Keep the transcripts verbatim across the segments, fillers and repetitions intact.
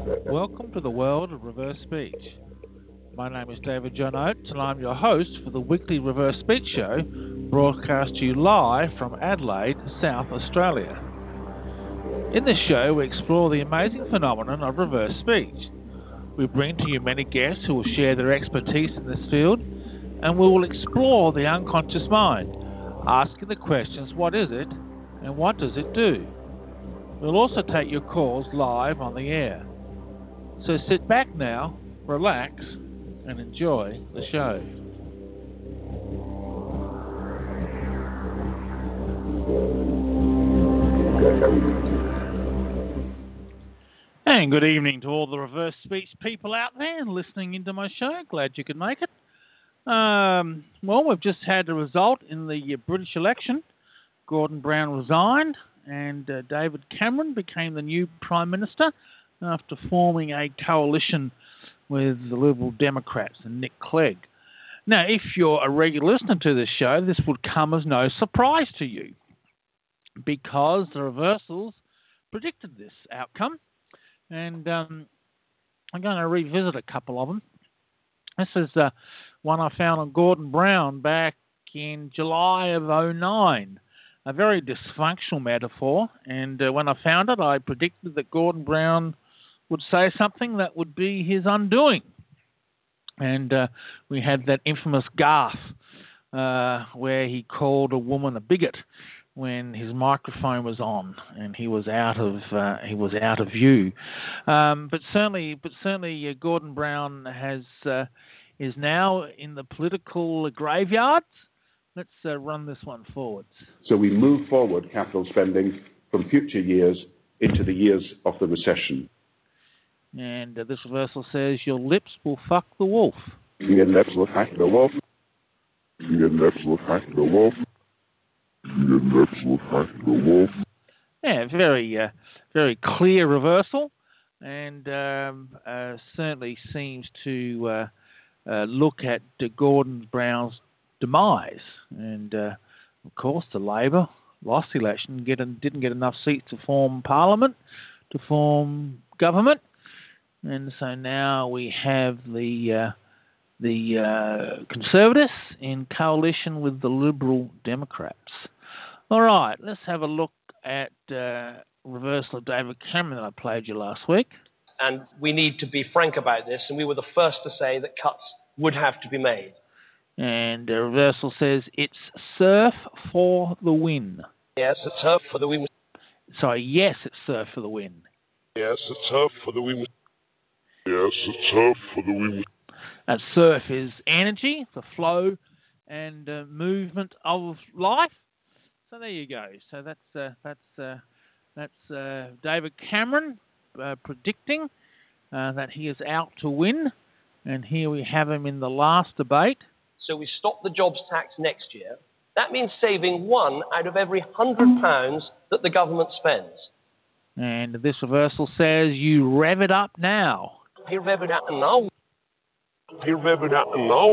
Welcome to the world of reverse speech. My name is David John Oates and I'm your host for the weekly Reverse Speech Show, broadcast to you live from Adelaide, South Australia. In this show we explore the amazing phenomenon of reverse speech. We bring to you many guests who will share their expertise in this field, and we will explore the unconscious mind, asking the questions, what is it and what does it do? We'll also take your calls live on the air. So sit back now, relax, and enjoy the show. And good evening to all the reverse speech people out there listening into my show. Glad you could make it. Um, well, we've just had a result in the British election. Gordon Brown resigned and uh, David Cameron became the new Prime Minister after forming a coalition with the Liberal Democrats and Nick Clegg. Now, if you're a regular listener to this show, this would come as no surprise to you because the reversals predicted this outcome. And um, I'm going to revisit a couple of them. This is uh, one I found on Gordon Brown back in July of oh nine. A very dysfunctional metaphor. And uh, when I found it, I predicted that Gordon Brown would say something that would be his undoing. And uh, we had that infamous gaffe uh, where he called a woman a bigot when his microphone was on and he was out of uh, he was out of view. Um, but certainly, but certainly, uh, Gordon Brown has uh, is now in the political graveyards. Let's uh, run this one forwards. So we move forward capital spending from future years into the years of the recession. And uh, this reversal says your lips will fuck the wolf. Your lips will fuck the wolf. Your lips will fuck the wolf. Your lips will fuck the wolf. Yeah, very, uh, very clear reversal, and um, uh, certainly seems to uh, uh, look at uh, Gordon Brown's demise. And uh, of course, the Labor lost the election, get, didn't get enough seats to form Parliament, to form government. And so now we have the uh, the uh, Conservatives in coalition with the Liberal Democrats. All right, let's have a look at uh, reversal of David Cameron that I played you last week. And we need to be frank about this, and we were the first to say that cuts would have to be made. And the reversal says it's surf for the win. Yes, it's surf for the win. Sorry, yes, it's surf for the win. Yes, it's surf for the win. Yes, it's surf for the win. And surf is energy, the flow and uh, movement of life. So there you go. So that's uh, that's uh, that's uh, David Cameron uh, predicting uh, that he is out to win, and here we have him in the last debate. So we stop the jobs tax next year. That means saving one out of every hundred pounds that the government spends. And this reversal says you rev it up now. You rev it up now. You rev it up now.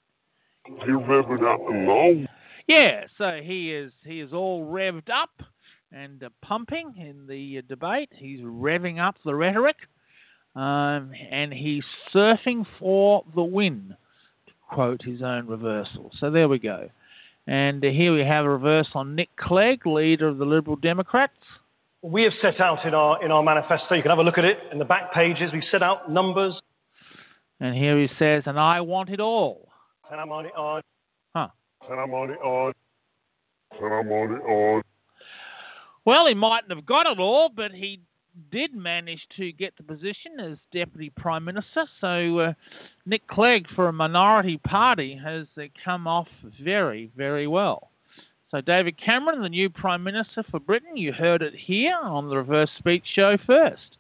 You rev it up now. Yeah, so he is he is all revved up and uh, pumping in the uh, debate. He's revving up the rhetoric, um, and he's surfing for the win, to quote his own reversal. So there we go. And uh, here we have a reversal on Nick Clegg, leader of the Liberal Democrats. We have set out in our in our manifesto, you can have a look at it in the back pages, we've set out numbers. And here he says, and I want it all. And I'm on it on. Huh. And I'm on it on. And I'm on it on. Well, he mightn't have got it all, but he did manage to get the position as Deputy Prime Minister. So uh, Nick Clegg, for a minority party, has uh, come off very, very well. So David Cameron, the new Prime Minister for Britain, you heard it here on the Reverse Speech Show first.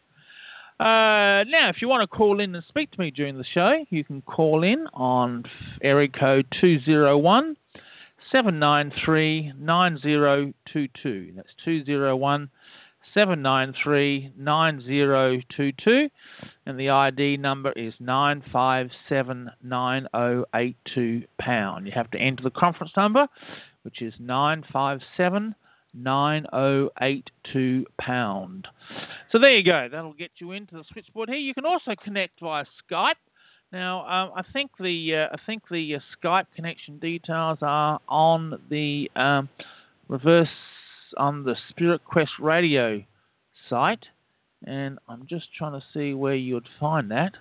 Uh, now, if you want to call in and speak to me during the show, you can call in on area code two oh one, seven nine three, nine oh two two. That's two oh one, seven nine three, nine oh two two. And the I D number is nine five seven nine oh eight two pound. You have to enter the conference number, which is nine five seven nine oh eight two pound. So there you go. That'll get you into the switchboard here. You can also connect via Skype. Now, um, I think the uh, I think the uh, Skype connection details are on the um, reverse on the Spirit Quest Radio site, and I'm just trying to see where you'd find that.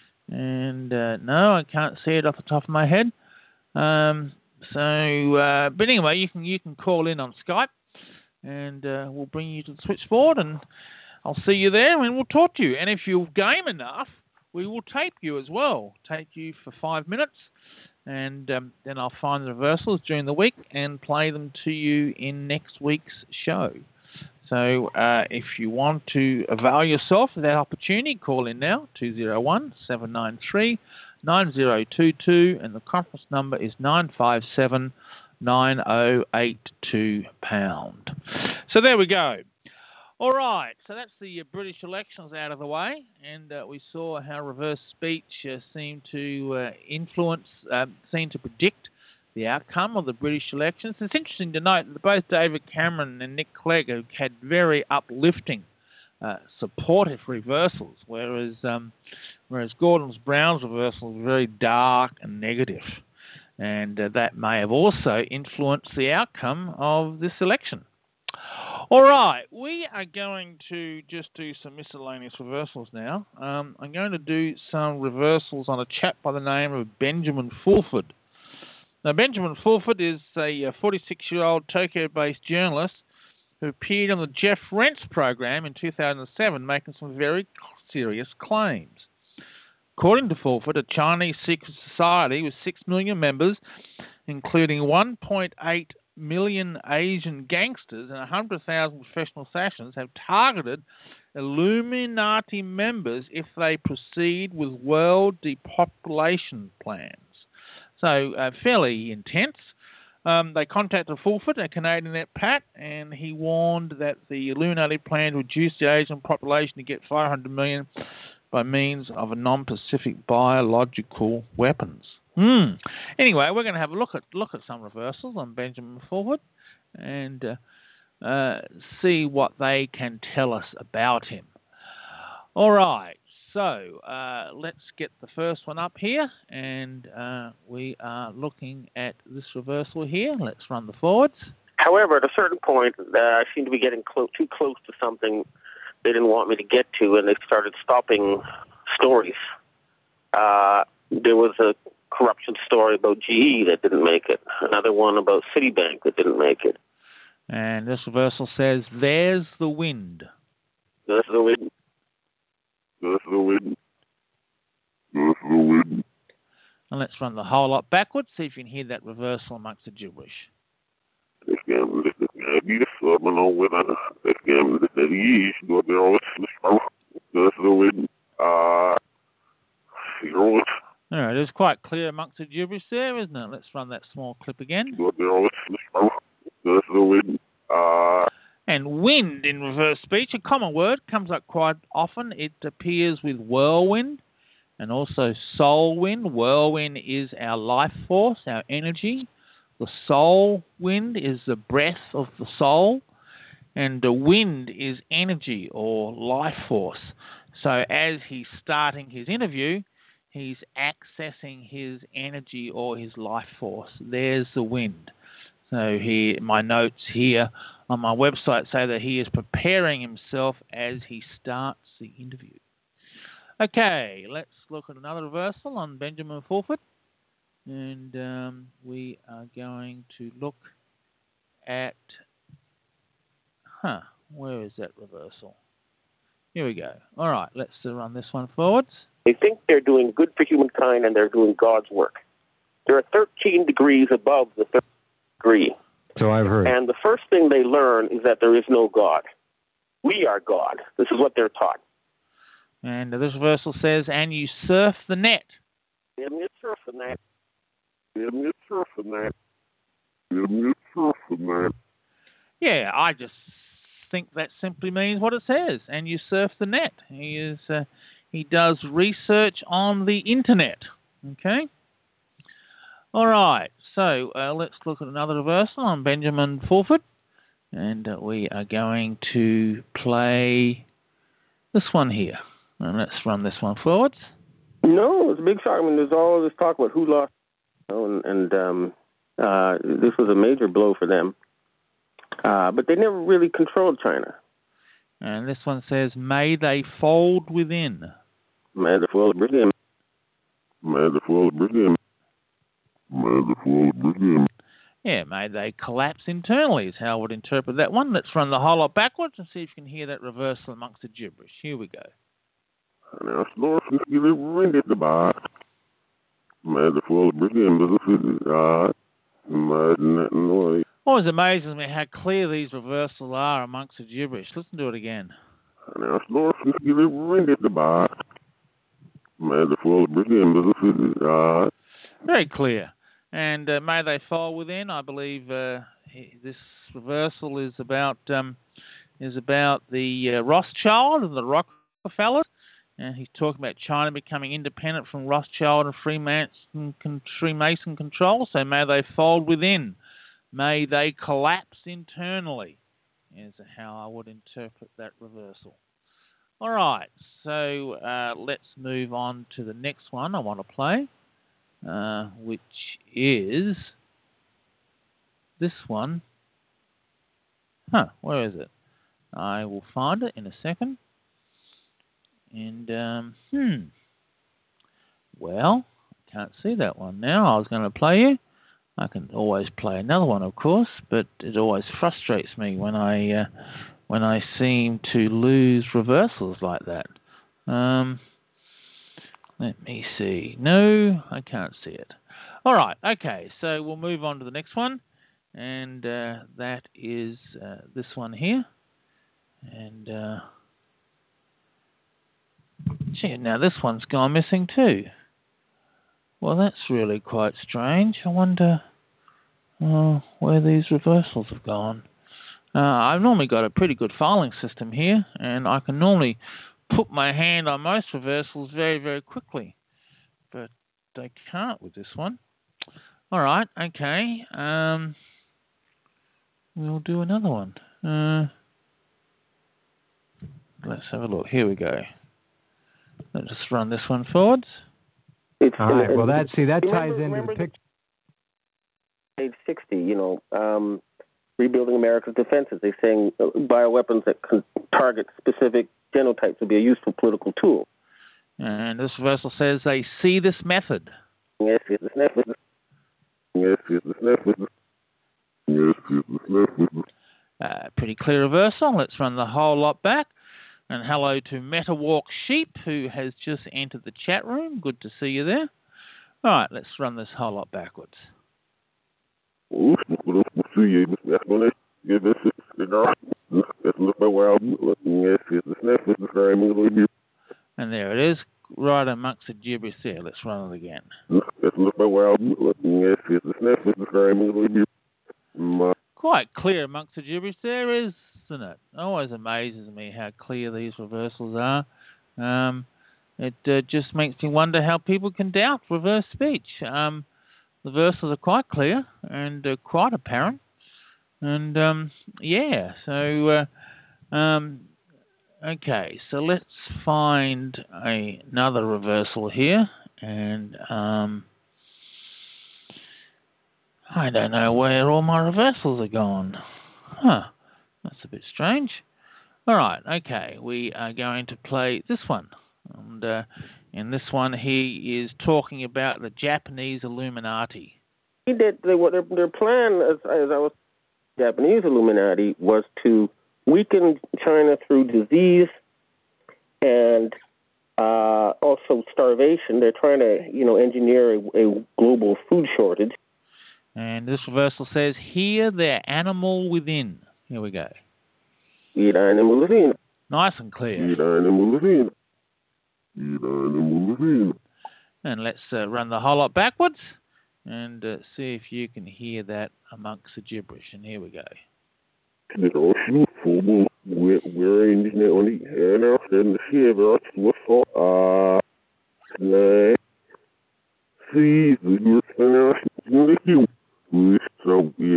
And uh, no, I can't see it off the top of my head. Um, so, uh, but anyway, you can you can call in on Skype, and uh, we'll bring you to the switchboard, and I'll see you there, and we'll talk to you. And if you're game enough, we will tape you as well. Tape you for five minutes, and um, then I'll find the reversals during the week and play them to you in next week's show. So uh, if you want to avail yourself of that opportunity, call in now, two oh one, seven nine three, nine oh two two, and the conference number is nine five seven, nine oh eight two pound. So there we go. All right, so that's the uh, British elections out of the way, and uh, we saw how reverse speech uh, seemed to uh, influence, uh, seemed to predict the outcome of the British elections. It's interesting to note that both David Cameron and Nick Clegg have had very uplifting, uh, supportive reversals, whereas um, whereas Gordon Brown's reversal was very dark and negative, and uh, that may have also influenced the outcome of this election. All right, we are going to just do some miscellaneous reversals now. Um, I'm going to do some reversals on a chap by the name of Benjamin Fulford. Now, Benjamin Fulford is a forty-six-year-old Tokyo-based journalist who appeared on the Jeff Rense program in two thousand seven, making some very serious claims. According to Fulford, a Chinese secret society with six million members, including one point eight million Asian gangsters and one hundred thousand professional assassins, have targeted Illuminati members if they proceed with world depopulation plans. So, uh, fairly intense. Um, they contacted Fulford, a Canadian expat, and he warned that the Illuminati plan to reduce the Asian population to get five hundred million by means of a non-Pacific biological weapons. Hmm. Anyway, we're going to have a look at look at some reversals on Benjamin Fulford and uh, uh, see what they can tell us about him. All right. So uh, let's get the first one up here, and uh, we are looking at this reversal here. Let's run the forwards. However, at a certain point, uh, I seemed to be getting clo- too close to something they didn't want me to get to, and they started stopping stories. Uh, there was a corruption story about G E that didn't make it, another one about Citibank that didn't make it. And this reversal says, there's the wind. There's the wind. There's the wind. There's the wind. And let's run the whole lot backwards, see if you can hear that reversal amongst the gibberish. This game, this game, this game, along with uh, this game, this game, go there always. There's the wind. Uh, zero. All right, it's quite clear amongst the gibberish there, isn't it? Let's run that small clip again. Go there always. There's the wind. Uh. And wind in reverse speech, a common word, comes up quite often. It appears with whirlwind and also soul wind. Whirlwind is our life force, our energy. The soul wind is the breath of the soul. And the wind is energy or life force. So as he's starting his interview, he's accessing his energy or his life force. There's the wind. So he, my notes here on my website say that he is preparing himself as he starts the interview. Okay, let's look at another reversal on Benjamin Fulford. And um, we are going to look at... Huh, where is that reversal? Here we go. All right, let's uh, run this one forwards. They think they're doing good for humankind and they're doing God's work. There are thirteen degrees above the third degree. So I've heard. And the first thing they learn is that there is no God. We are God. This is what they're taught. And this reversal says, and you surf the net. Yeah, you surf the net. Yeah, you surf the net. Yeah, you surf the net. Yeah, I just think that simply means what it says. And you surf the net. He is uh, he does research on the internet. Okay. All right. So uh, let's look at another reversal on Benjamin Fulford. And uh, we are going to play this one here. And let's run this one forwards. No, it's a big shock. I mean, there's all this talk about who lost, you know, and, and um, uh, this was a major blow for them. Uh, but they never really controlled China. And this one says, may they fold within. May the fall within. May the fall within. May the fall within. Yeah, may they collapse internally is how I would interpret that one. Let's run the whole lot backwards and see if you can hear that reversal amongst the gibberish. Here we go. Now, Lord, give it ring at the bar. May the fall within. God. May nothing noise. Always amazes me how clear these reversals are amongst the gibberish. Listen to it again. Now, Lord, give it ring at the bar. May the fall within. God. Very clear. And uh, may they fall within. I believe uh, this reversal is about um, is about the uh, Rothschild and the Rockefellers. And he's talking about China becoming independent from Rothschild and Freemason, Freemason control. So may they fold within. May they collapse internally, is how I would interpret that reversal. All right, so uh, let's move on to the next one I want to play, uh, which is this one. Huh, where is it? I will find it in a second. And, um, hmm. Well, I can't see that one now. I was going to play you. I can always play another one, of course, but it always frustrates me when I uh, when I seem to lose reversals like that. Um, let me see. No, I can't see it. All right, okay, so we'll move on to the next one, and uh, that is uh, this one here. And, uh, gee, now this one's gone missing too. Well, that's really quite strange. I wonder uh, where these reversals have gone. Uh, I've normally got a pretty good filing system here, and I can normally put my hand on most reversals very, very quickly. But I can't with this one. All right, okay. Um, we'll do another one. Uh, let's have a look. Here we go. Let's just run this one forwards. It's, All right. and, Well, that see that remember, ties into the picture. Page sixty. You know, um, rebuilding America's defenses. They're saying uh, bioweapons that can target specific genotypes would be a useful political tool. And this reversal says they see this method. Yes, yes, it's necessary. Yes, yes, it's necessary. Yes, yes, it's necessary. Uh, pretty clear reversal. Let's run the whole lot back. And hello to MetaWalk Sheep, who has just entered the chat room. Good to see you there. All right, let's run this whole lot backwards. And there it is, right amongst the gibberish there. Let's run it again. Quite clear amongst the gibberish there, isn't it? Always amazes me how clear these reversals are. Um, it uh, just makes me wonder how people can doubt reverse speech. Um, the reversals are quite clear and uh, quite apparent. And, um, yeah, so, uh, um, okay, so let's find a, another reversal here. And um, I don't know where all my reversals are gone. Huh. That's a bit strange. All right, okay, we are going to play this one. And uh, in this one, he is talking about the Japanese Illuminati. He did, they, what their, their plan, as, as I was Japanese Illuminati, was to weaken China through disease and uh, also starvation. They're trying to, you know, engineer a, a global food shortage. And this reversal says, hear their animal within. Here we go. Eat animal within. Nice and clear. Eat animal within. Eat animal within. And let's uh, run the whole lot backwards and uh, see if you can hear that amongst the gibberish. And here we go.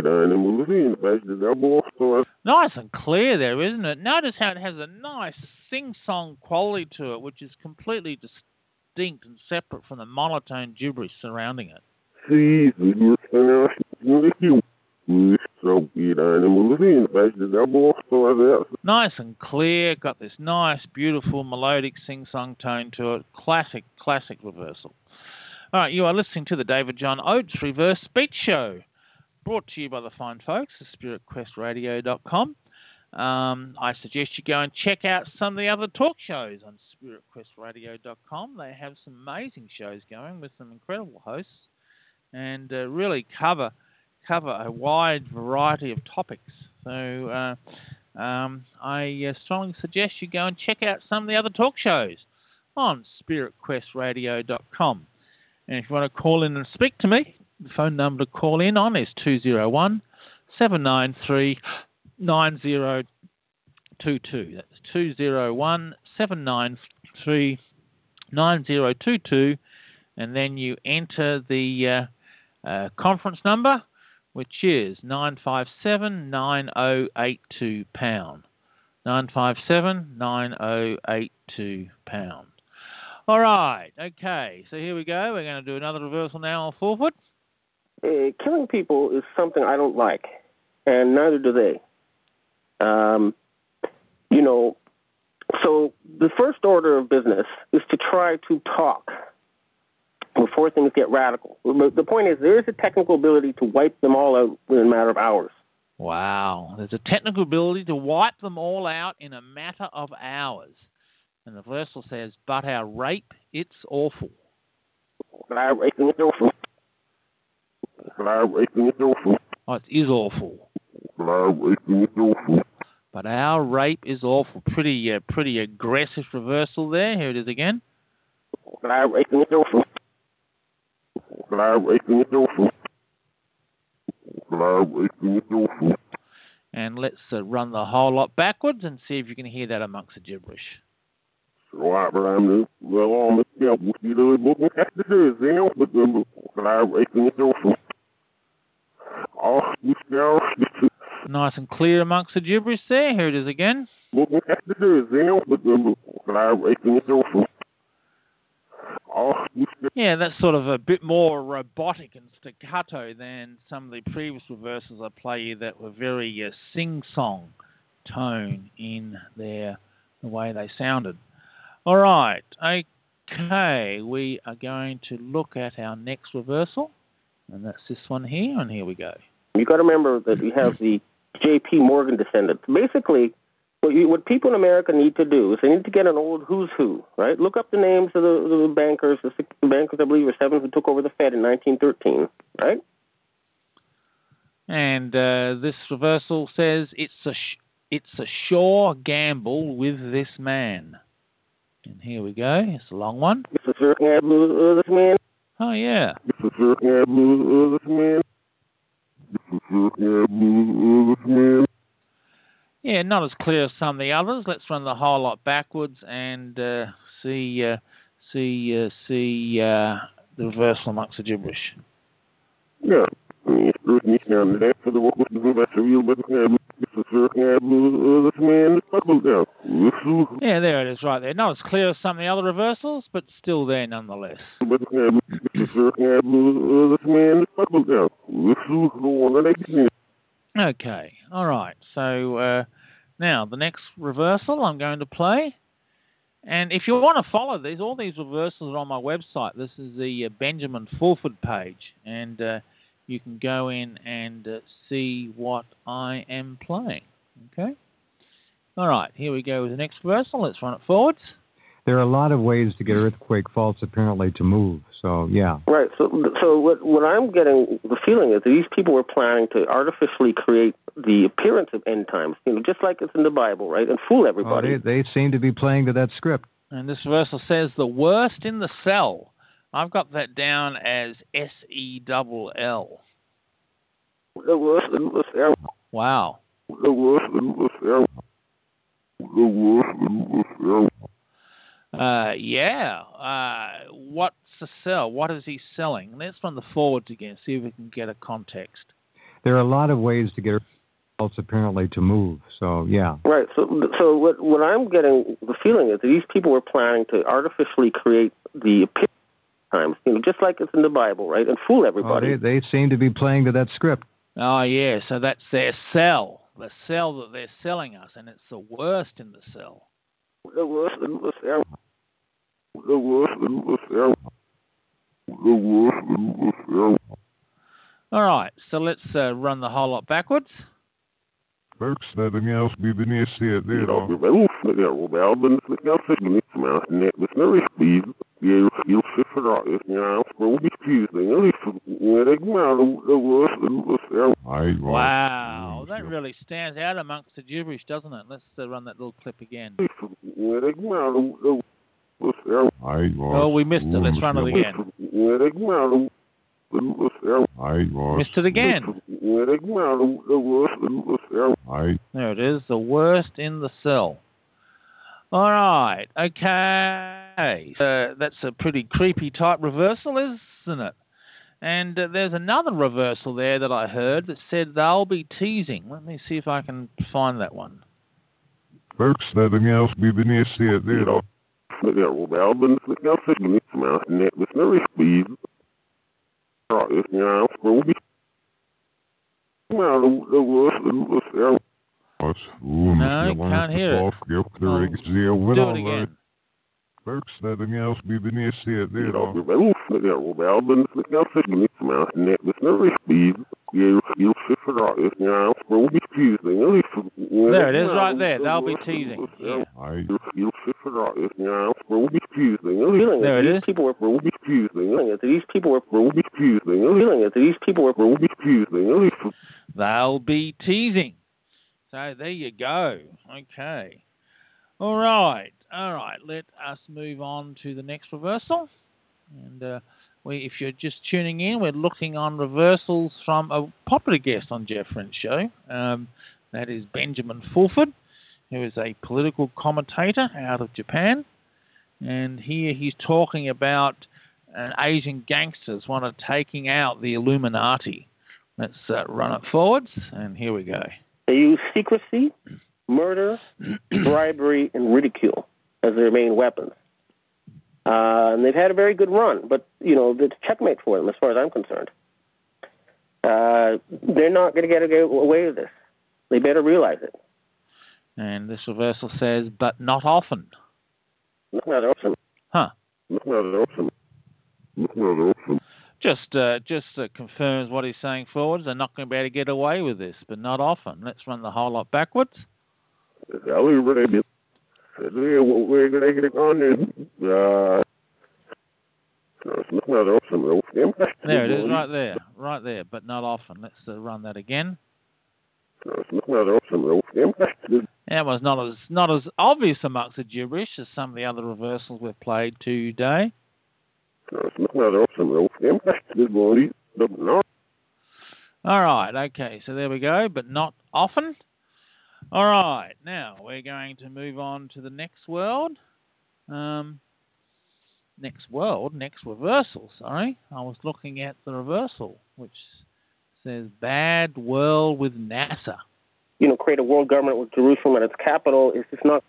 Nice and clear there, isn't it? Notice how it has a nice sing-song quality to it, which is completely distinct and separate from the monotone gibberish surrounding it. Nice and clear, got this nice, beautiful, melodic sing-song tone to it. Classic, classic reversal. All right, you are listening to the David John Oates Reverse Speech Show, brought to you by the fine folks at spirit quest radio dot com. Um, I suggest you go and check out some of the other talk shows on spirit quest radio dot com. They have some amazing shows going with some incredible hosts and uh, really cover cover a wide variety of topics. So uh, um, I uh, strongly suggest you go and check out some of the other talk shows on spirit quest radio dot com. And if you want to call in and speak to me, the phone number to call in on is two oh one, seven nine three, nine oh two two. That's two oh one, seven nine three, nine oh two two. And then you enter the uh, uh, conference number, which is nine five seven, nine oh eight two pound. nine five seven, nine oh eight two pound. All right, okay, so here we go. We're going to do another reversal now on four foot. Uh, killing people is something I don't like, and neither do they. Um, you know, so the first order of business is to try to talk before things get radical. The point is there is a technical ability to wipe them all out within a matter of hours. Wow, there's a technical ability to wipe them all out in a matter of hours. And the reversal says, but our rape, it's awful. But our rape is awful. But our rape is awful. Oh, it is awful. But our rape is awful. But our rape is awful. Pretty, uh, pretty aggressive reversal there. Here it is again. But our rape is awful. But our rape is awful. But our rape is awful. And let's uh, run the whole lot backwards and see if you can hear that amongst the gibberish. Right, but I'm well on the scale. You know, looking at the design, but the collaboration is awful. Oh, you know, nice and clear amongst the gibberish there. Here it is again. Looking at the design, but the collaboration is awful. Oh, yeah, that's sort of a bit more robotic and staccato than some of the previous reversals I play you that were very uh, sing-song tone in their the way they sounded. All right, okay, we are going to look at our next reversal, and that's this one here, and here we go. You got to remember that we have the J P Morgan descendants. Basically, what, you, what people in America need to do is they need to get an old who's who, right? Look up the names of the, the bankers, the six bankers, I believe, or seven who took over the Fed in nineteen thirteen, right? And uh, this reversal says it's a sh- it's a sure gamble with this man. And here we go. It's a long one. It's a sure gamble with this man. Oh, yeah. It's a sure gamble with this man. It's a sure gamble with this man. Yeah, not as clear as some of the others. Let's run the whole lot backwards and uh, see uh, see uh, see uh, the reversal amongst the gibberish. Yeah. Yeah, there it is right there. Not as clear as some of the other reversals, but still there nonetheless. Okay, all right. So uh, now the next reversal I'm going to play. And if you want to follow these, all these reversals are on my website. This is the uh, Benjamin Fulford page. And uh, you can go in and uh, see what I am playing. Okay? All right, here we go with the next reversal. Let's run it forwards. There are a lot of ways to get earthquake faults apparently to move. So, yeah. Right. So, so what, what I'm getting the feeling is that these people were planning to artificially create the appearance of end times, you know, just like it's in the Bible, right, and fool everybody. Oh, they, they seem to be playing to that script. And this reversal says the worst in the cell. I've got that down as S E L L. The worst in the cell. Wow. The worst in the cell. The worst in the cell. Uh, yeah. Uh, what's the sell? What is he selling? Let's run the forwards again, see if we can get a context. There are a lot of ways to get results apparently to move. So yeah. Right. So so what what I'm getting the feeling is that these people were planning to artificially create the appearance times, you know, just like it's in the Bible, right, and fool everybody. Oh, they they seem to be playing to that script. Oh yeah, so that's their sell, the sell that they're selling us, and it's the worst in the sell. The worst in the sell. The worst in the sell. The worst in the sell. All right, so let's uh, run the whole lot backwards. Verkställningen befinner sig där. Vi var ofriga och välben slickar sig lite med att nätet när vi spid. Vi är ju siffror. Jag sprang i tysningen liksom. Jag är med the worst in the sell. Wow, that really stands out amongst the gibberish, doesn't it? Let's uh, run that little clip again. Oh, we missed it. Let's run it again. Missed it again. There it is, the worst in the cell. All right, okay. Uh, that's a pretty creepy type reversal, isn't it? And uh, there's another reversal there that I heard that said they'll be teasing. Let me see if I can find that one. Verkställningen befinner sig där. Ja, välben slickar sig lite med att nätet när vi spid. Ja, jag sprang i the worst in the sell. No, can't hear it. Oh, do it again. Verkställningen befinner sig där. Ja, vi var ofriga och välben slickar sig lite med att nätet när vi spid. Jag är ju siffror. Jag sprang i tysningen liksom. There it is, right there. They'll be teasing. Yeah. There it is. People were feeling it. These people were feeling it. These people were They'll be teasing. So there you go. Okay. All right. All right. Let us move on to the next reversal. And uh, we, if you're just tuning in, we're looking on reversals from a popular guest on Jeff French's show. Um, that is Benjamin Fulford, who is a political commentator out of Japan. And here he's talking about uh, Asian gangsters want to taking out the Illuminati. Let's uh, run it forwards, and here we go. They use secrecy, murder, bribery, and ridicule as their main weapons. Uh, and they've had a very good run, but, you know, it's checkmate for them as far as I'm concerned. Uh, they're not going to get away with this. They better realize it. And this reversal says, but not often. Not often. Huh. Not often. Not often. Just, uh, just uh, confirms what he's saying forwards. They're not going to be able to get away with this, but not often. Let's run the whole lot backwards. We're going to get on there. There it is, right there, right there, but not often. Let's uh, run that again. That was not as not as obvious amongst the gibberish as some of the other reversals we've played today. All right, okay, so there we go, but not often. All right, now we're going to move on to the next world. Um, next world, next reversal, sorry. I was looking at the reversal, which says bad world with NASA. You know, create a world government with Jerusalem at its capital is just not...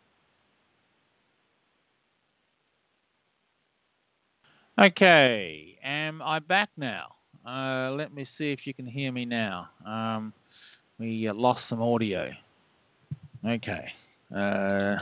Okay, am I back now? Uh, let me see if you can hear me now. Um, we uh, lost some audio. Okay. Uh,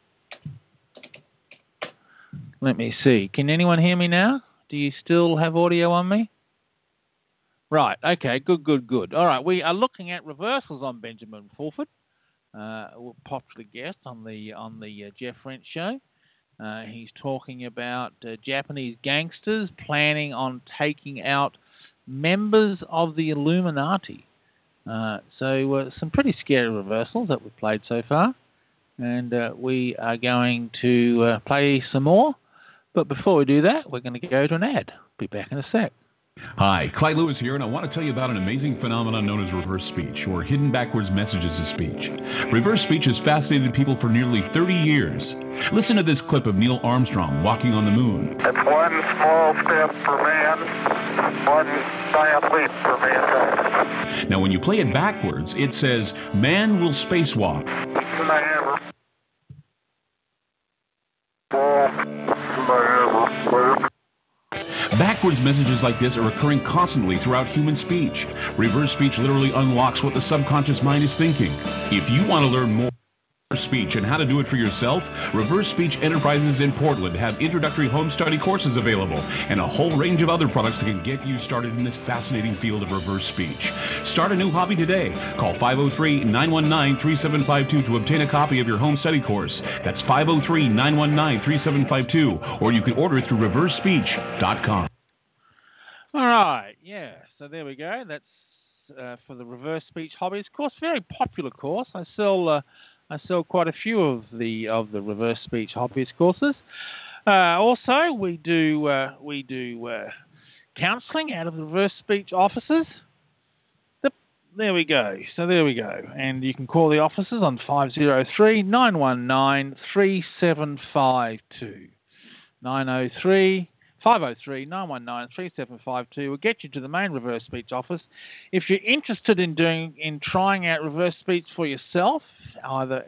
let me see. Can anyone hear me now? Do you still have audio on me? Right. Okay. Good, good, good. All right. We are looking at reversals on Benjamin Fulford, uh, a popular guest on the on the uh, Jeff French show. Uh, he's talking about uh, Japanese gangsters planning on taking out members of the Illuminati. Uh, so uh, some pretty scary reversals that we've played so far. And uh, we are going to uh, play some more. But before we do that, we're going to go to an ad. Be back in a sec. Hi, Clyde Lewis here, and I want to tell you about an amazing phenomenon known as reverse speech, or hidden backwards messages of speech. Reverse speech has fascinated people for nearly thirty years. Listen to this clip of Neil Armstrong walking on the moon. It's one small step for man, one giant leap for mankind. Now, when you play it backwards, it says, man will spacewalk. Never. Never. Backwards messages like this are occurring constantly throughout human speech. Reverse speech literally unlocks what the subconscious mind is thinking. If you want to learn more about speech and how to do it for yourself, Reverse Speech Enterprises in Portland have introductory home study courses available and a whole range of other products that can get you started in this fascinating field of reverse speech. Start a new hobby today. Call five oh three, nine one nine, three seven five two to obtain a copy of your home study course. That's five oh three, nine one nine, three seven five two, or you can order it through reverse speech dot com. All right, yeah, so there we go. That's uh, for the reverse speech hobbies course. Very popular course. I sell uh, I sell quite a few of the of the reverse speech hobbies courses. Uh, also, we do uh, we do uh, counselling out of the reverse speech offices. The, there we go. So there we go. And you can call the offices on five oh three, nine one nine, three seven five two. nine oh three five oh three, nine one nine, three seven five two will get you to the main reverse speech office. If you're interested in doing in trying out reverse speech for yourself, either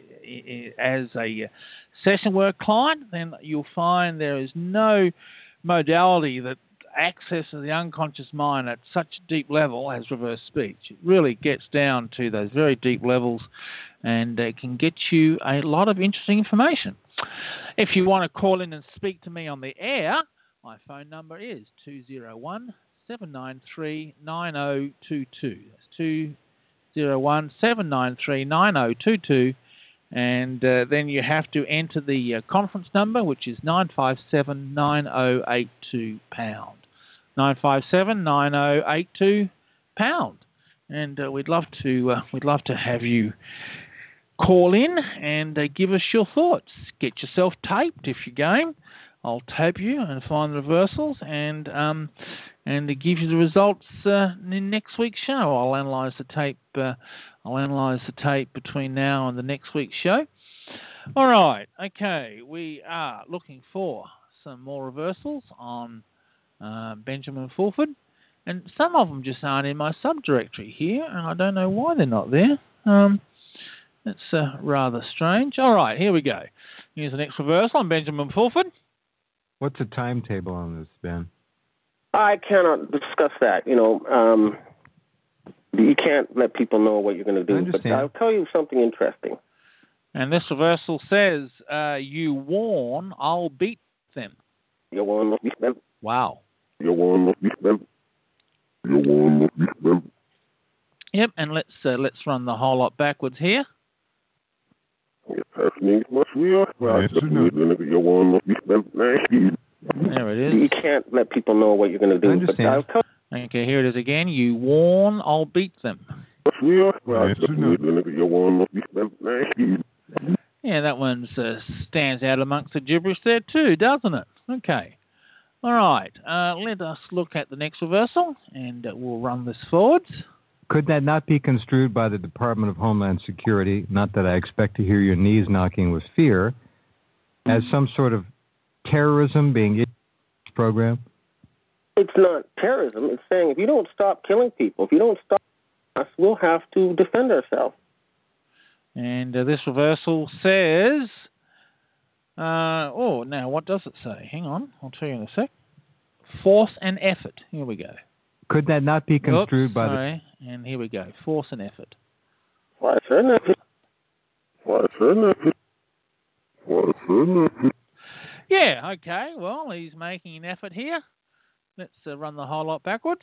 as a session work client, then you'll find there is no modality that accesses the unconscious mind at such a deep level as reverse speech. It really gets down to those very deep levels, and it can get you a lot of interesting information. If you want to call in and speak to me on the air, my phone number is two oh one, seven nine three, nine oh two two. That's two oh one, seven nine three, nine oh two two. And uh, then you have to enter the uh, conference number, which is nine five seven, nine oh eight two pound. nine five seven, nine oh eight two pound. And uh, we'd love to uh, we'd love to have you call in and uh, give us your thoughts. Get yourself taped if you're game. I'll tape you and find the reversals and um, and to give you the results uh, in next week's show. I'll analyse the tape. Uh, I'll analyse the tape between now and the next week's show. All right. Okay. We are looking for some more reversals on uh, Benjamin Fulford, and some of them just aren't in my subdirectory here, and I don't know why they're not there. Um, it's uh, rather strange. All right. Here we go. Here's the next reversal on Benjamin Fulford. What's the timetable on this, Ben? I cannot discuss that. You know, um, you can't let people know what you're going to do. I understand. But I'll tell you something interesting. And this reversal says, uh, you warn, I'll beat them. You warn them. Wow. You warn them. You warn them. Yep, and let's uh, let's run the whole lot backwards here. There it is. You can't let people know what you're going to do. I understand. But I'll okay, here it is again. You warn, I'll beat them. Yes, yeah, that one uh, stands out amongst the gibberish there too, doesn't it? Okay. All right. Uh, let us look at the next reversal, and uh, we'll run this forwards. Could that not be construed by the Department of Homeland Security, not that I expect to hear your knees knocking with fear, as some sort of terrorism being in this program? It's not terrorism. It's saying if you don't stop killing people, if you don't stop us, we'll have to defend ourselves. And uh, this reversal says, uh, oh, now what does it say? Hang on, I'll tell you in a sec. Force and effort. Here we go. Could that not be construed Oops, by sorry. the... And here we go. Force and effort. Why, certainly. Why, certainly. Why, certainly. Yeah, okay. Well, he's making an effort here. Let's uh, run the whole lot backwards.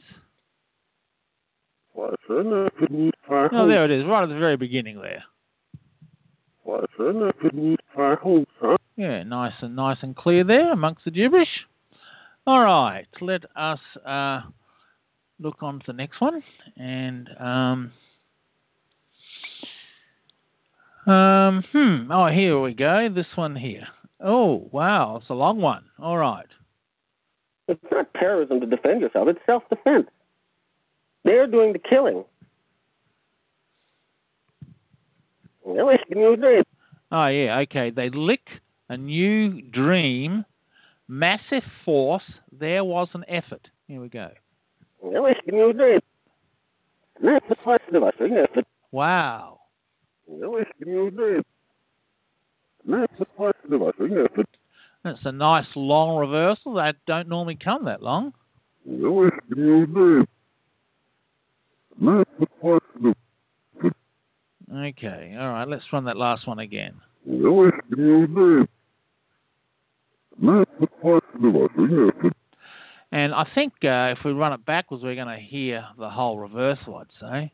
Why, certainly. Oh, there it is, right at the very beginning there. Why, certainly. Yeah, nice and nice and clear there amongst the gibberish. All right, let us uh, look on to the next one. And, um, um, hmm, oh, here we go. This one here. Oh, wow, it's a long one. All right. It's not terrorism to defend yourself. It's self-defense. They're doing the killing. Oh, yeah, okay. They lick a new dream, massive force. There was an effort. Here we go. Wow. That's a nice long reversal. That don't normally come that long. Okay, all right, let's run that last one again. And I think uh, if we run it backwards, we're going to hear the whole reversal, I'd say.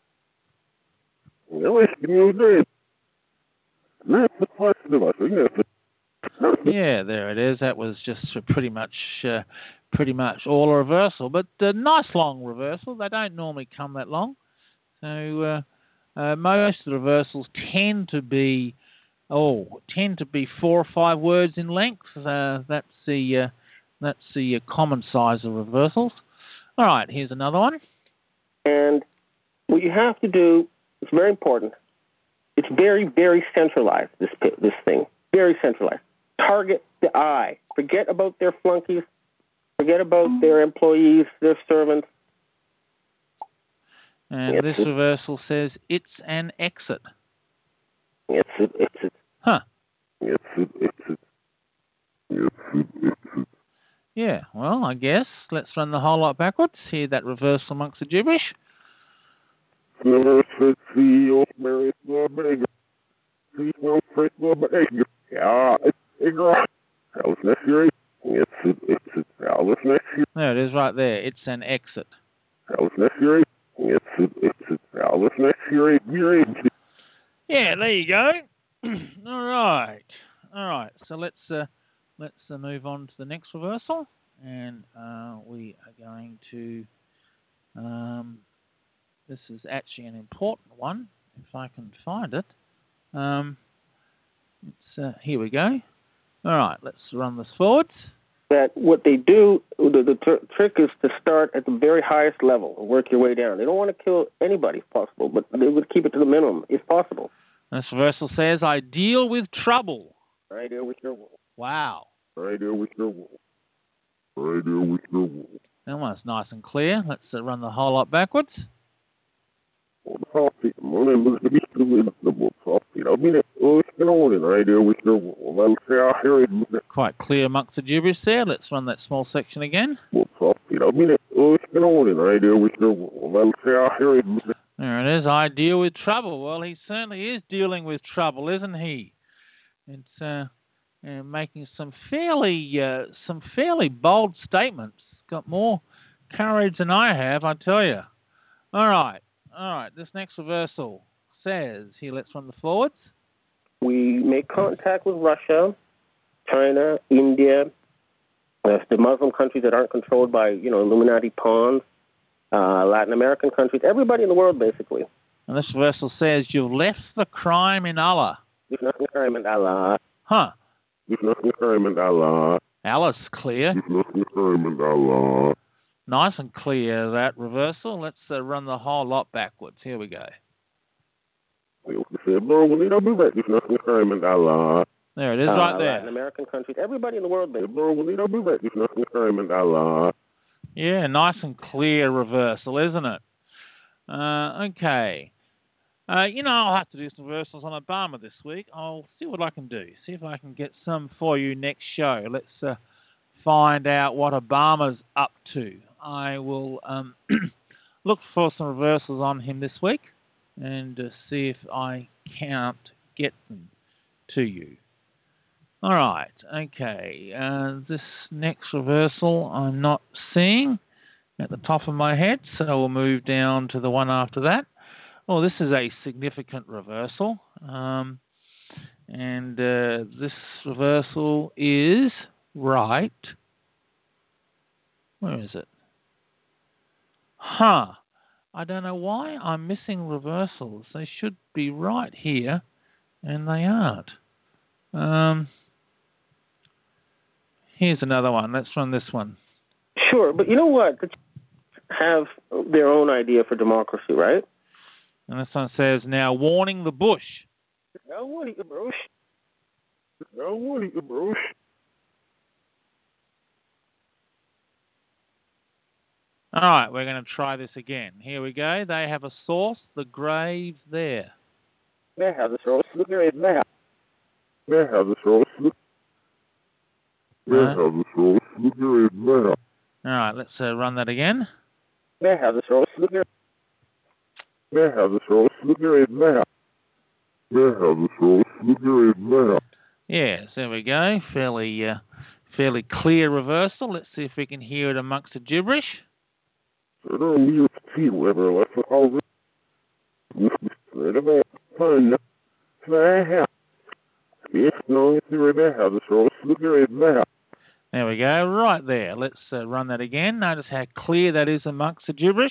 Yeah, there it is. That was just pretty much uh, pretty much all a reversal, but a nice long reversal. They don't normally come that long. So uh, uh, most of the reversals tend to be oh tend to be four or five words in length. Uh, that's the uh, that's the uh, common size of reversals. All right, here's another one. And what you have to do is very important. It's very, very centralized, this this thing. Very centralized. Target the eye. Forget about their flunkies. Forget about their employees, their servants. And it's this a, reversal says it's an exit. It's a, it's a, huh. It's a, it's a, it's a, it's a. Yeah, well, I guess. Let's run the whole lot backwards. Hear that reversal amongst the gibberish. There it is right there. It's an exit. Yeah, there you go. All right. All right. So let's uh, let's uh, move on to the next reversal. And uh, we are going to... Um, this is actually an important one, if I can find it. Um, it's, uh, here we go. All right, let's run this forwards. That what they do, the, the tr- trick is to start at the very highest level and work your way down. They don't want to kill anybody if possible, but they would keep it to the minimum if possible. This reversal says, I deal with trouble. I deal with trouble. Wow. I deal with trouble. I deal with trouble. That one's nice and clear. Let's uh, run the whole lot backwards. Quite clear amongst the gibberish there. Let's run that small section again. There it is. I deal with trouble. Well, he certainly is dealing with trouble, isn't he? It's uh, uh, making some fairly uh, some fairly bold statements. Got more courage than I have, I tell you. All right. All right, this next reversal says, here, let's run the forwards. We make contact with Russia, China, India, uh, the Muslim countries that aren't controlled by, you know, Illuminati pawns, uh, Latin American countries, everybody in the world, basically. And this reversal says, you've left the crime in Allah. You've left the crime in Allah. Huh. You've left the crime in Allah. Allah's clear. You've left the crime in Allah. Nice and clear, that reversal. Let's uh, run the whole lot backwards. Here we go. There it is, right uh, there. Latin American countries, everybody in the world. Yeah, nice and clear reversal, isn't it? Uh, okay. Uh, you know, I'll have to do some reversals on Obama this week. I'll see what I can do. See if I can get some for you next show. Let's uh, find out what Obama's up to. I will um, look for some reversals on him this week and uh, see if I can't get them to you. All right, okay. Uh, this next reversal I'm not seeing at the top of my head, so we'll move down to the one after that. Oh, this is a significant reversal. Um, and uh, this reversal is right. Where is it? Huh. I don't know why I'm missing reversals. They should be right here, and they aren't. Um, here's another one. Let's run this one. Sure, but you know what? The have their own idea for democracy, right? And this one says, now warning the bush. Now warning the bush. Now warning the bush. All right, we're going to try this again. Here we go. They have a source, the grave there. They have a source, the grave there. They have a source, the They have a source, the grave there. All right, let's uh, run that again. They have a source, the grave They have a source, the grave there. They have a source, the grave there. Yes, there we go. Fairly, uh, fairly clear reversal. Let's see if we can hear it amongst the gibberish. I don't need to see whether let's all this. There we go, right there. Let's uh, run that again. Notice how clear that is amongst the gibberish.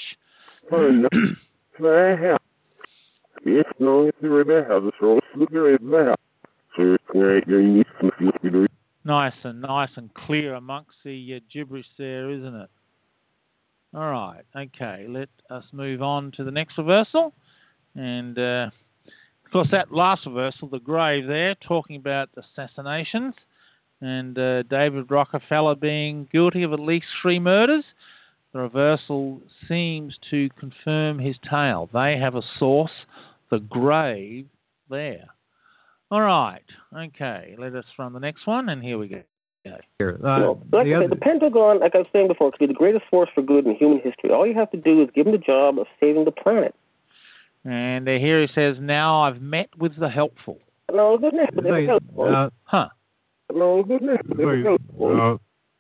Nice and nice and clear amongst the uh, gibberish there, isn't it? All right, okay, let us move on to the next reversal. And, uh, of course, that last reversal, the grave there, talking about assassinations and uh, David Rockefeller being guilty of at least three murders. The reversal seems to confirm his tale. They have a source, the grave there. All right, okay, let us run the next one, and here we go. Here, uh, well, like the, I other... said, the Pentagon, like I was saying before, could be the greatest force for good in human history. All you have to do is give them the job of saving the planet. And uh, here he says, now I've met with the helpful. No, goodness. Uh, huh. No, goodness. No,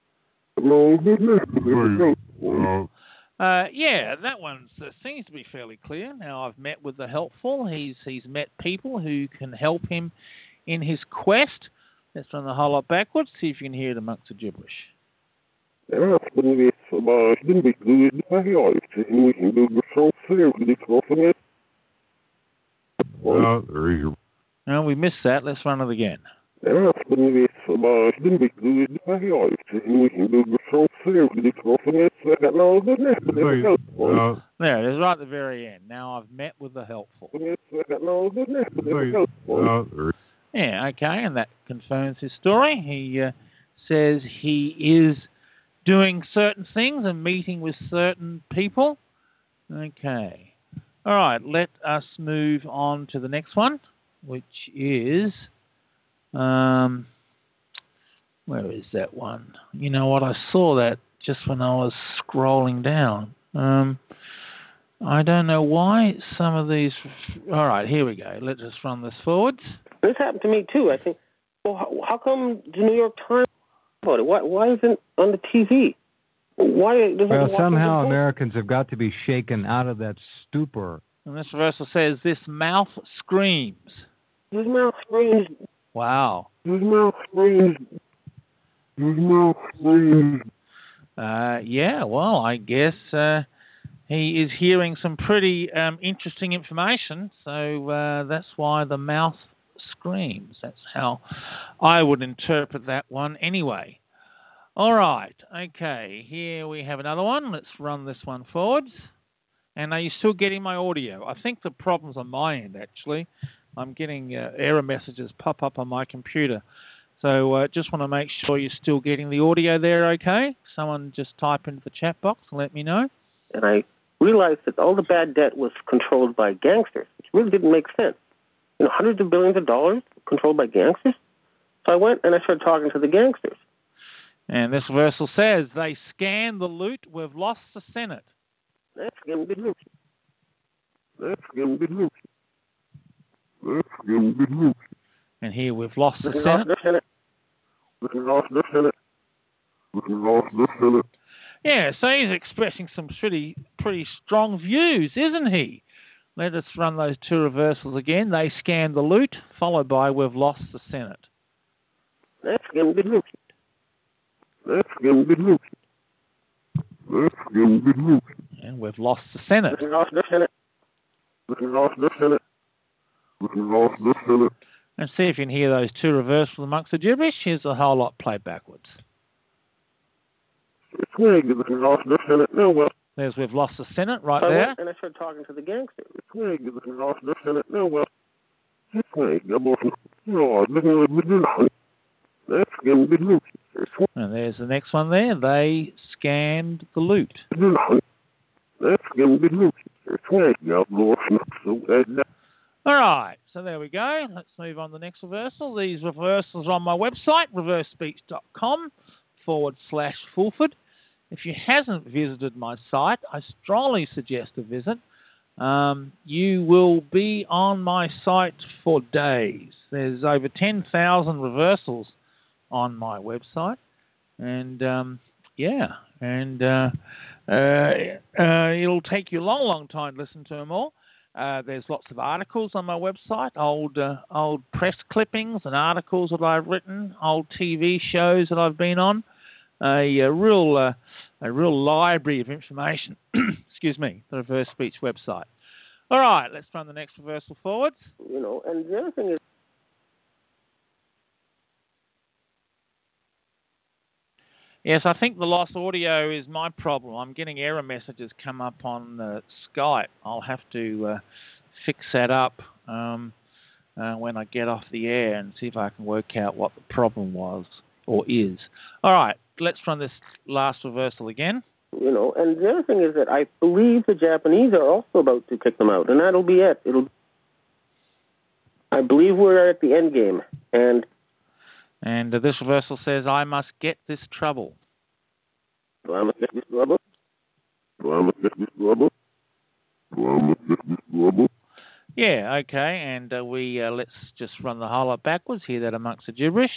goodness. Uh, yeah, that one uh, seems to be fairly clear. Now I've met with the helpful. He's he's met people who can help him in his quest. Let's run the whole lot backwards, see if you can hear it amongst the gibberish. No, we missed that. Let's run it again. There, it is right at the very end. Now I've met with the helpful. Yeah, okay, and that confirms his story. He uh, says he is doing certain things and meeting with certain people. Okay. All right, let us move on to the next one, which is, um, where is that one? You know what, I saw that just when I was scrolling down. Um, I don't know why some of these... All right, here we go. Let's just run this forwards. This happened to me, too. I think, well, how, how come the New York Times about it? Why, why isn't it on the T V? Why doesn't well, somehow Americans have got to be shaken out of that stupor. And this reversal says, this mouth screams. This mouth screams. Wow. This mouth screams. This mouth screams. Uh, yeah, well, I guess uh, he is hearing some pretty um, interesting information, so uh, that's why the mouth screams. That's how I would interpret that one anyway. All right, okay, here we have another one. Let's run this one forwards. And are you still getting my audio? I think the problem's on my end, actually. I'm getting uh, error messages pop up on my computer. So uh, just want to make sure you're still getting the audio there, okay? Someone just type into the chat box and let me know. And I realized that all the bad debt was controlled by gangsters, which really didn't make sense. You know, hundreds of billions of dollars controlled by gangsters. So I went and I started talking to the gangsters. And this reversal says, they scanned the loot, we've lost the Senate. That's going to be loot. That's going to be loot. That's going to be loot. And here we've lost the We've Senate. lost the Senate. We've lost the Senate. We've lost the Senate. Yeah, so he's expressing some pretty, pretty strong views, isn't he? Let us run those two reversals again. They scanned the loot, followed by we've lost the Senate. That's going to be loot. That's going to be loot. That's going to be loot. And we've lost the Senate. We've lost the Senate. We've lost the Senate. We've lost the Senate. And see if you can hear those two reversals amongst the gibberish. Here's a whole lot played backwards. There's we've lost the Senate right I there. went and I started talking to the gangster. And there's the next one there. They scanned the loot. All right, so there we go. Let's move on to the next reversal. These reversals are on my website, reversespeech.com forward slash Fulford. If you hasn't visited my site, I strongly suggest a visit. Um, you will be on my site for days. There's over ten thousand reversals on my website. And, um, yeah, and uh, uh, uh, it'll take you a long, long time to listen to them all. Uh, there's lots of articles on my website, old uh, old press clippings and articles that I've written, old T V shows that I've been on, a, a real uh, a real library of information. Excuse me, the Reverse Speech website. All right, let's run the next reversal forwards. You know, and the other thing is. Yes, I think the lost audio is my problem. I'm getting error messages come up on uh, Skype. I'll have to uh, fix that up um, uh, when I get off the air and see if I can work out what the problem was or is. All right, let's run this last reversal again. You know, and the other thing is that I believe the Japanese are also about to kick them out, and that'll be it. It'll. I believe we're at the end game, and. And uh, this reversal says, I must get this trouble. Do I must get this trouble? Do I must get this trouble? Do I must get this trouble? Yeah, okay, and uh, we uh, let's just run the whole lot backwards, hear that amongst the gibberish.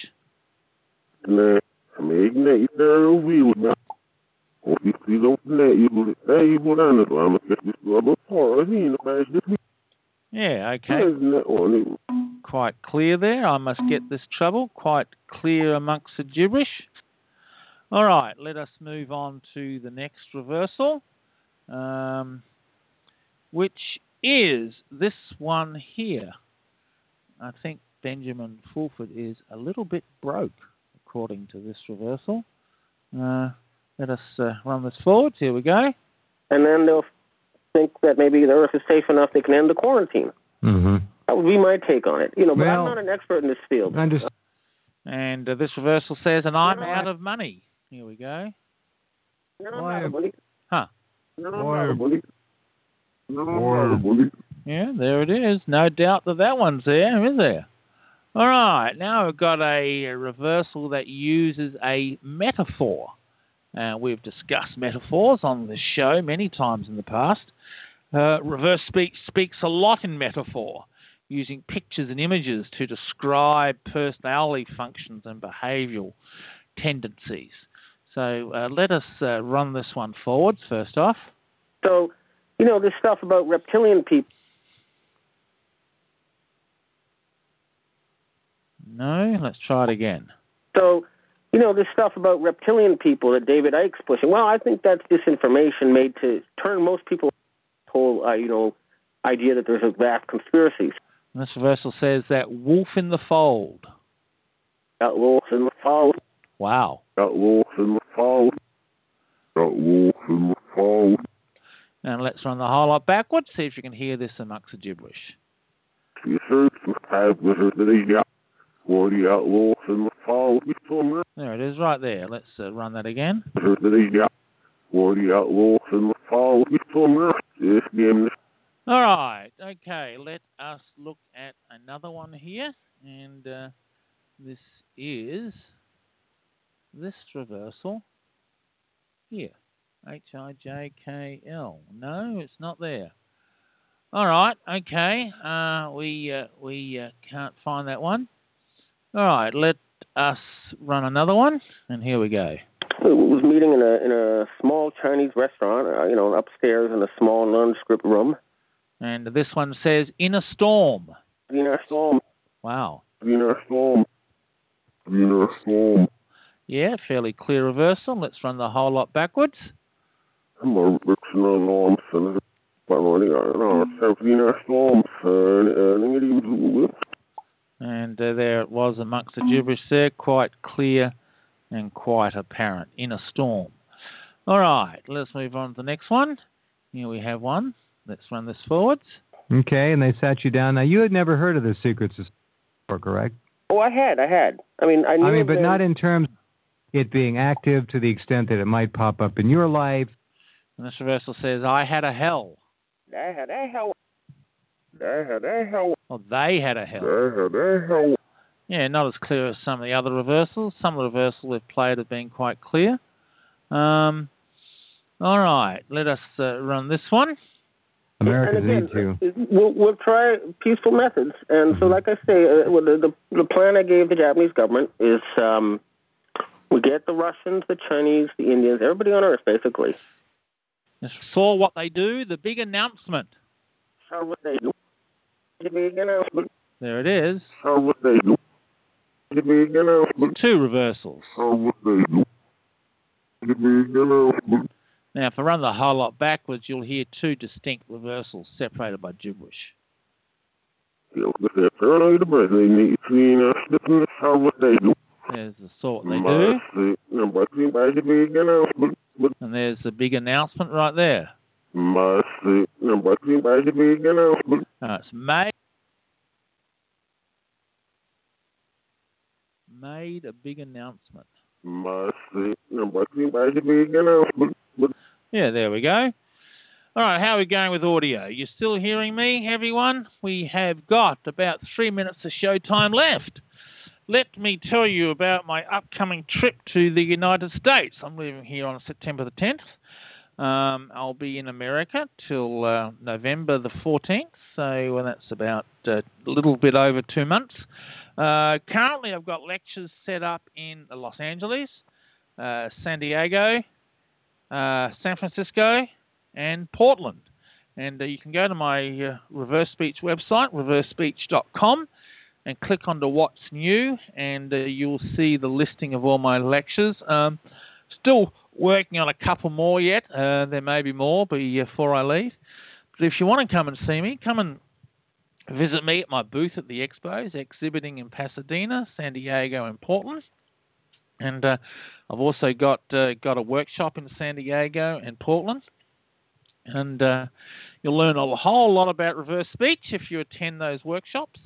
Yeah, okay. Quite clear there. I must get this trouble. Quite clear amongst the gibberish. All right, let us move on to the next reversal, um, which is this one here. I think Benjamin Fulford is a little bit broke, according to this reversal. Uh, let us uh, run this forward. Here we go. And then they'll think that maybe the Earth is safe enough they can end the quarantine. Mm-hmm. That would be my take on it. You know, but well, I'm not an expert in this field. I just... And uh, this reversal says, and I'm out of money. Here we go. No, I'm out of money. Huh. No, I'm out of money. No, I'm out of money. Yeah, there it is. No doubt that that one's there, is there? All right, now we've got a, a reversal that uses a metaphor. Uh, we've discussed metaphors on this show many times in the past. Uh, reverse speech speaks a lot in metaphor, using pictures and images to describe personality functions and behavioural tendencies. So uh, let us uh, run this one forwards first off. So, you know, this stuff about reptilian people. No, let's try it again. So, you know, this stuff about reptilian people that David Icke's pushing. Well, I think that's disinformation made to turn most people whole, uh, you know, idea that there's a vast conspiracy. This reversal says that wolf in the fold. Got wolf in the fold. Wow. Got wolf in the fold. Got wolf in the fold. And let's run the whole lot backwards, see if you can hear this amongst the gibberish. There it is, right there. Let's uh, run that again. All right, okay, let us look at another one here, and uh, this is this reversal here, H I J K L. No, it's not there. All right, okay, uh, we uh, we uh, can't find that one. All right, let us run another one, and here we go. We was meeting in a in a small Chinese restaurant, uh, you know, upstairs in a small nondescript room. And this one says, in a storm. In a storm. Wow. In a storm. In a storm. Yeah, fairly clear reversal. Let's run the whole lot backwards. And uh, there it was amongst the gibberish there, quite clear and quite apparent. In a storm. All right, let's move on to the next one. Here we have one. Let's run this forwards. Okay, and they sat you down. Now, you had never heard of the Secret Society before, correct? Oh, I had, I had. I mean, I knew I mean, but them. not in terms of it being active to the extent that it might pop up in your life. And this reversal says, I had a hell. I had a hell. I had a hell. Well, they had a hell. I had a hell. Yeah, not as clear as some of the other reversals. Some of the reversals we've played have been quite clear. Um, all right, let us uh, run this one. America's and again, need to. We'll, we'll try peaceful methods. And Mm-hmm. so, like I say, uh, well, the, the, the plan I gave the Japanese government is um, we get the Russians, the Chinese, the Indians, everybody on Earth, basically. Just saw what they do, the big announcement. How would they do? The big announcement. There it is. How would they do? The big announcement. Two reversals. How would they do? The big announcement. Now, if I run the whole lot backwards, you'll hear two distinct reversals separated by gibberish. How would they do? There's the sort they do. And there's the big announcement right there. Uh, it's made, made a big announcement. Yeah, there we go. All right, how are we going with audio? You still hearing me, everyone? We have got about three minutes of show time left. Let me tell you about my upcoming trip to the United States. I'm leaving here on September the tenth. Um, I'll be in America till uh, November the fourteenth, so well, that's about uh, a little bit over two months. Uh, currently, I've got lectures set up in Los Angeles, uh, San Diego, uh, San Francisco, and Portland. And uh, you can go to my uh, Reverse Speech website, reverse speech dot com, and click on the What's New, and uh, you'll see the listing of all my lectures. Um, still working on a couple more yet. Uh, there may be more before I leave. But if you want to come and see me, come and visit me at my booth at the Expos, exhibiting in Pasadena, San Diego, and Portland. And uh, I've also got uh, got a workshop in San Diego and Portland. And uh, you'll learn a whole lot about reverse speech if you attend those workshops.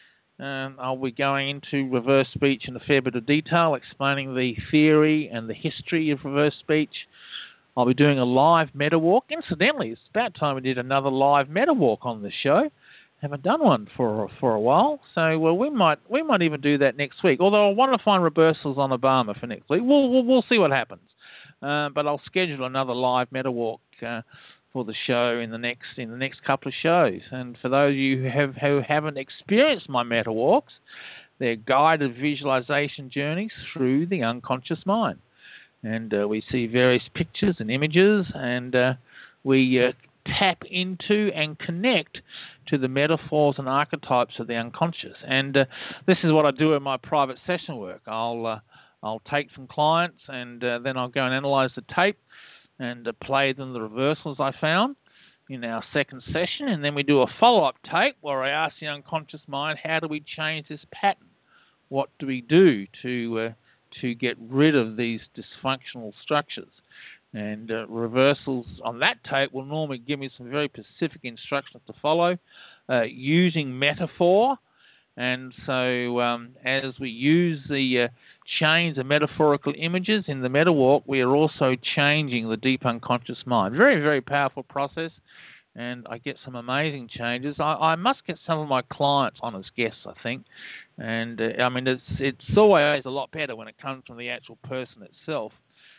Um, I'll be going into reverse speech in a fair bit of detail, explaining the theory and the history of reverse speech. I'll be doing a live meta walk. Incidentally, it's about time we did another live meta walk on the show. Haven't done one for for a while, so well we might we might even do that next week. Although I want to find reversals on Obama for next week. We'll we'll, we'll see what happens. Uh, but I'll schedule another live meta walk uh, for the show in the next in the next couple of shows. And for those of you who have who haven't experienced my meta walks, they're guided visualization journeys through the unconscious mind, and uh, we see various pictures and images, and uh, we uh, tap into and connect to the metaphors and archetypes of the unconscious. And uh, this is what I do in my private session work. I'll uh, I'll take some clients, and uh, then I'll go and analyze the tape and uh, play them the reversals I found in our second session. And then we do a follow-up tape where I ask the unconscious mind, how do we change this pattern? What do we do to uh, to get rid of these dysfunctional structures? And uh, reversals on that tape will normally give me some very specific instructions to follow uh, using metaphor. And so um, as we use the uh, chains of metaphorical images in the meta walk, we are also changing the deep unconscious mind. Very, very powerful process, and I get some amazing changes. I, I must get some of my clients on as guests, I think. And uh, I mean, it's it's always a lot better when it comes from the actual person itself,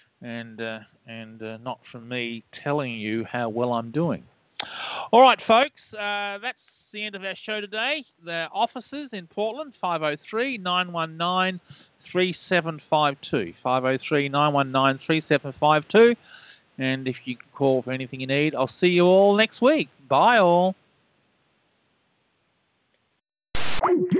and uh, and uh, not from me telling you how well I'm doing. All right, folks, uh, that's the end of our show today. The offices in Portland, five oh three, nine one nine, three seven five two. five oh three, nine one nine, three seven five two. And if you can call for anything you need, I'll see you all next week. Bye all.